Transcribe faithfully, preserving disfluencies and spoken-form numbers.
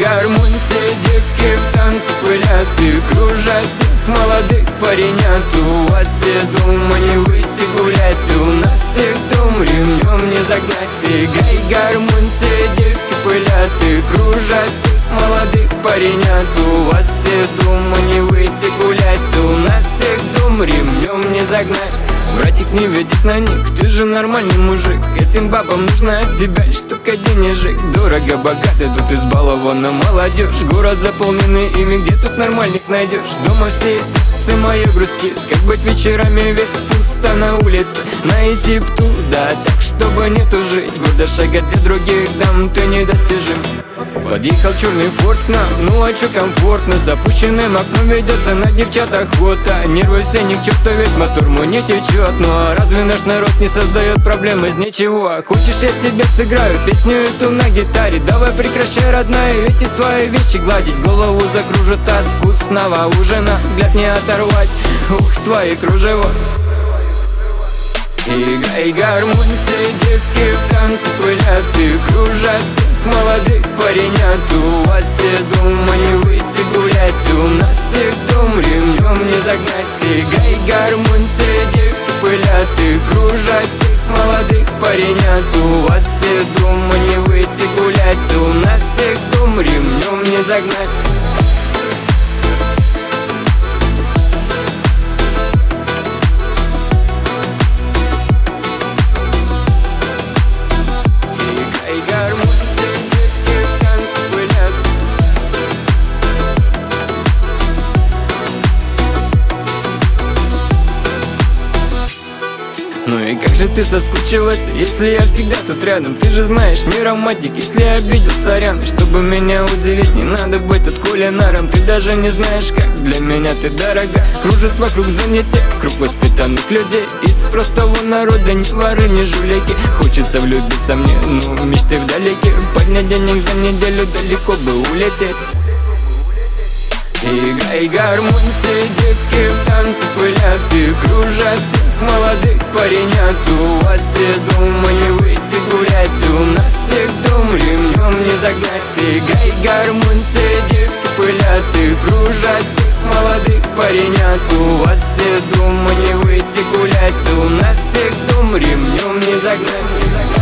гармонь, все девки в танце пылят и кружат всех молодых паренят. У вас все дома не выйти гулять, у нас всех дом ремнем не загнать. Играй гармонь, все девки пылят и кружат всех молодых паренят. У вас все дома не выйти гулять, у нас всех дом ремнем не загнать. Братик, не ведись на них, ты же нормальный мужик. Этим бабам нужно от тебя лишь только денежек. Дорого, богато, тут избалована молодежь. Город заполненный ими, где тут нормальных найдешь? Дома все сердце мое грустит, как быть вечерами, ведь пусто на улице. Найти б туда так, чтобы нету жить. Гордо шагать для других дам, ты недостижим. Подъехал черный форт к нам, ну а чё комфортно. С запущенным окном ведется на девчат охота. Нервы все ни к черту, ведь мотор мой не течет. Ну а разве наш народ не создает проблем из ничего? Хочешь, я тебе сыграю песню эту на гитаре? Давай прекращай, родная, эти свои вещи гладить. Голову закружит от вкусного ужина, взгляд не оторвать, ух, твои кружева. Играй гармонь, все девки в танце пылят и кружат всех молодых паренят. У вас все дома не выйти гулять, у нас всех дом ремнем не загнать. Играй гармонь, все девки пылят и кружат всех молодых паренят. У вас все дома не выйти гулять, у нас всех дом ремнем не загнать. Ну и как же ты соскучилась, если я всегда тут рядом? Ты же знаешь, не романтик, если я обидел, сорян. И чтобы меня удивить, не надо быть тут кулинаром. Ты даже не знаешь, как для меня ты дорога. Кружит вокруг занятия круг воспитанных людей. Из простого народа ни воры, ни жулики. Хочется влюбиться мне, ну мечты вдалеке. Поднять денег за неделю, далеко бы улететь. Играй гармонь, все девки в танце пылят и кружат всех молодых паренят. У вас все дома не выйти гулять, у нас всех дом ремнем не загнать. Играй гармонь, все девки пылят и кружат всех молодых паренят. У вас все дома не выйти гулять, у нас всех дом ремнем не загнать.